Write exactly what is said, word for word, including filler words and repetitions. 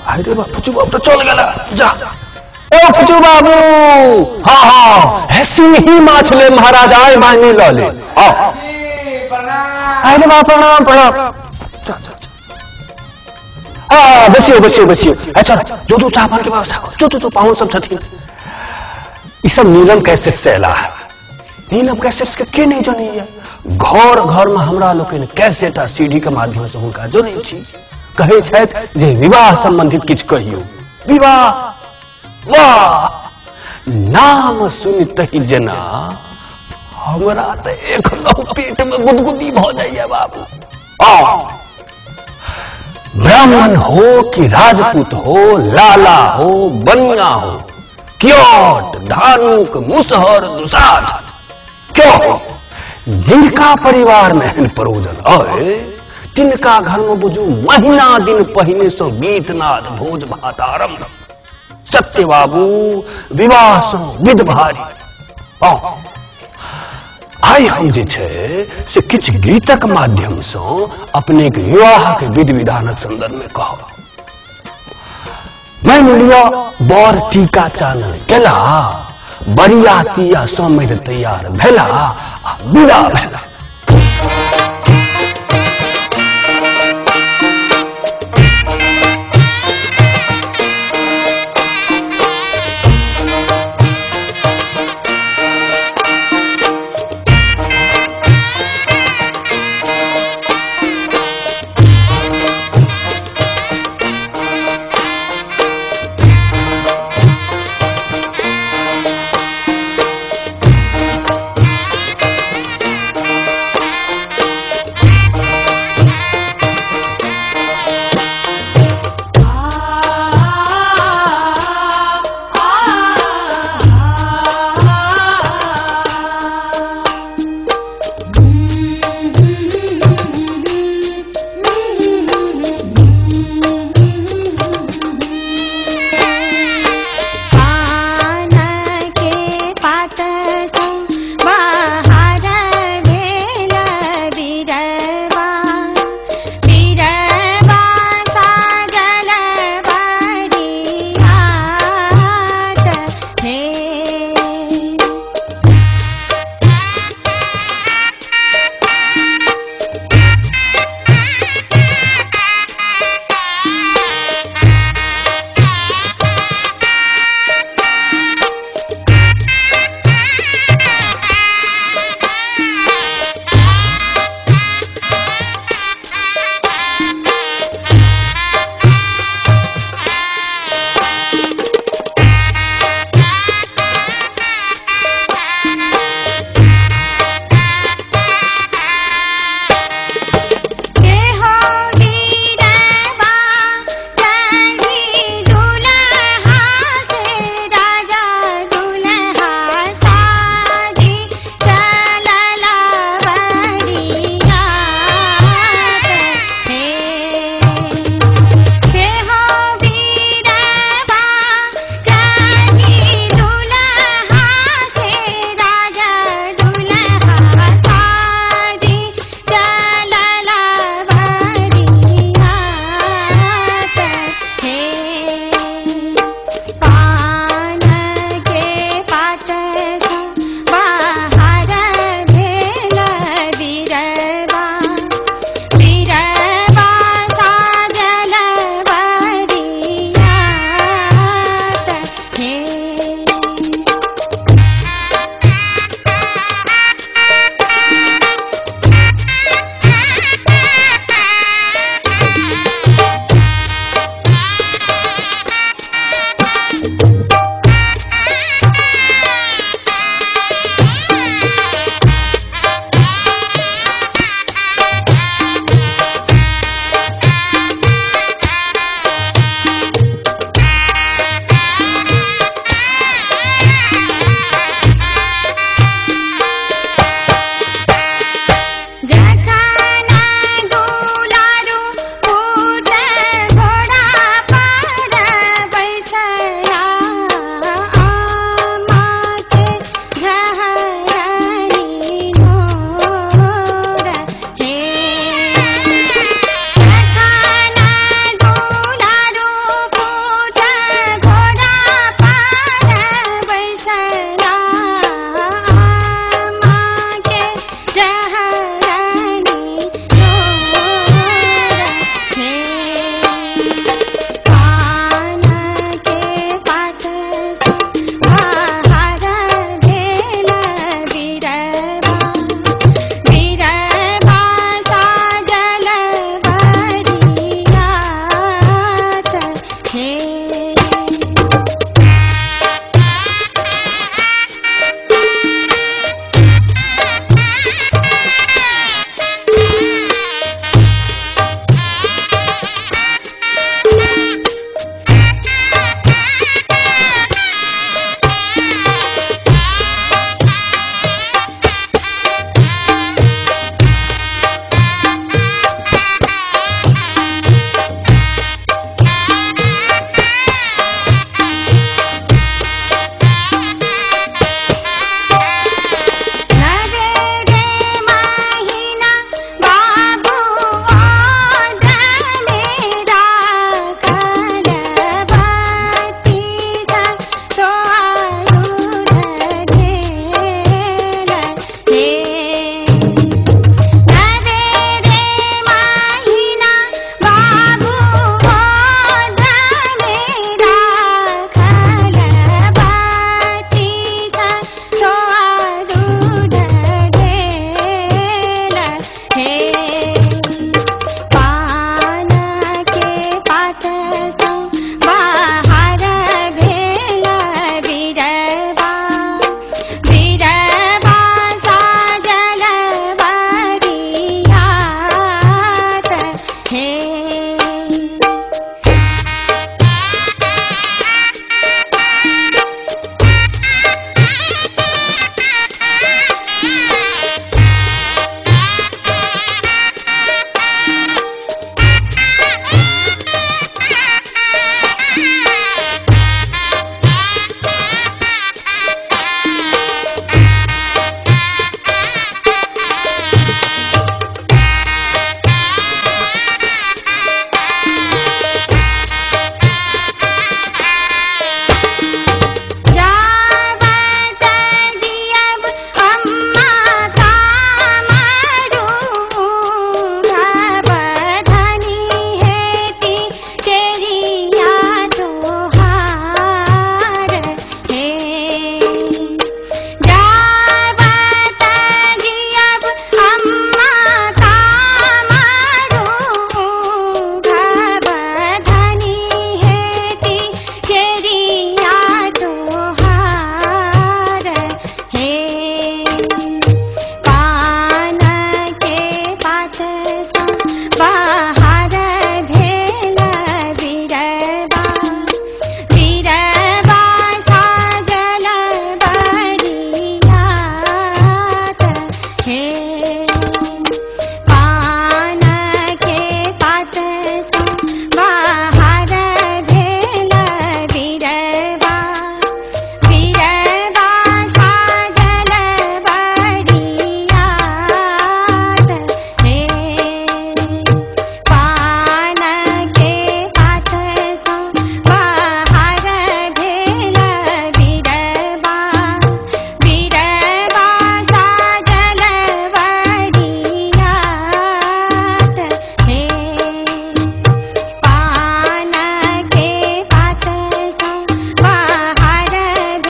अरे बा फुचू बाबू तो चल गया जा। ओ फुचू बाबू हाँ हाँ है सिंही माछले महाराज आए मायने लले। अरे बा प्रणाम प्रणाम। हाँ बसियो बसियो बसियो। अच्छा जो जो चाह पान के व्यवस्था करो जो जो जो पाहुन सब छथिन। ये सब नीलम कैसे सेला है नीलम कैसे के, के नहीं जानी है घर घर में हमरा लोग कैसे सीढ़ी के माध्यम से हुनका जोड़े छी कहे छथि जे विवाह संबंधित किछ कहियो विवाह वाह नाम सुनते ही जना हमरा तो एकदम पेट में गुदगुदी भ जाइए बाबू। आ ब्राह्मण हो कि राजपूत हो लाला हो बनिया हो क्योट धानुक मुसहर दुसाध क्यों जिनका परिवार में एहन परोजन है तिनका घर में बुझू महीना दिन पहले सो गीत नाद भोज भात आरंभ सत्य बाबू विवाह सो विध भारी। आई हम जे छे से किछ गीतक माध्यम से अपने के विवाह के विधि विधानक संदर्भ में कहो। मैं लिया बर टीका चानन केला बरियातिया समेत तैयार भेला विदा भेला।